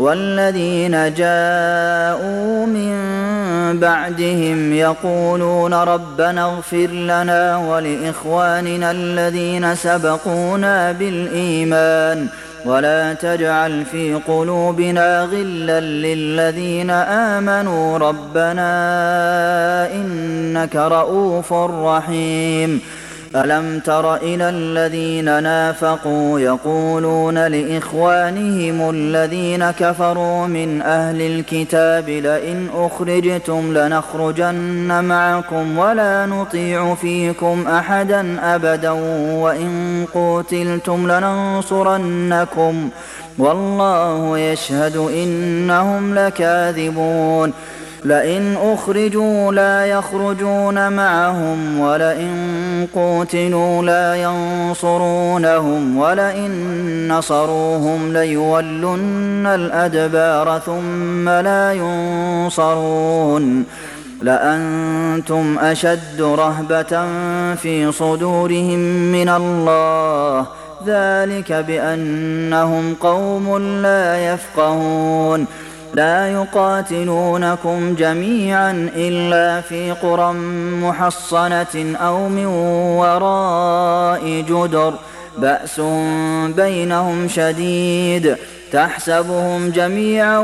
وَالَّذِينَ جَاءُوا مِن بَعْدِهِمْ يَقُولُونَ رَبَّنَا اغْفِرْ لَنَا وَلِإِخْوَانِنَا الَّذِينَ سَبَقُونَا بِالْإِيمَانِ وَلَا تَجْعَلْ فِي قُلُوبِنَا غِلًّا لِّلَّذِينَ آمَنُوا رَبَّنَا إِنَّكَ رَءُوفٌ رَّحِيمٌ أَلَمْ تَرَ إِلَى الَّذِينَ نَافَقُوا يَقُولُونَ لِإِخْوَانِهِمُ الَّذِينَ كَفَرُوا مِنْ أَهْلِ الْكِتَابِ لَئِنْ أُخْرِجْتُمْ لَنَخْرُجَنَّ مَعَكُمْ وَلَا نُطِيعُ فِيكُمْ أَحَدًا أَبَدًا وَإِن قُوتِلْتُمْ لَنَنصُرَنَّكُمْ وَاللَّهُ يَشْهَدُ إِنَّهُمْ لَكَاذِبُونَ لئن أخرجوا لا يخرجون معهم ولئن قوتلوا لا ينصرونهم ولئن نصروهم ليولن الأدبار ثم لا ينصرون لأنتم أشد رهبة في صدورهم من الله ذلك بأنهم قوم لا يفقهون لا يقاتلونكم جميعا إلا في قرى محصنة أو من وراء جدر بأس بينهم شديد تحسبهم جميعا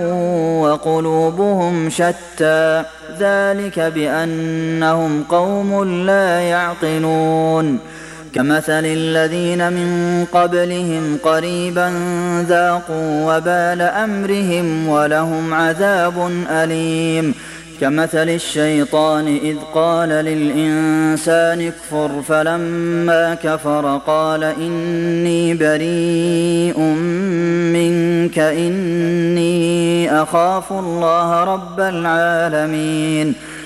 وقلوبهم شتى ذلك بأنهم قوم لا يعقلون كمثل الذين من قبلهم قريبا ذاقوا وبال أمرهم ولهم عذاب أليم كمثل الشيطان إذ قال للإنسان اكفر فلما كفر قال إني بريء منك إني أخاف الله رب العالمين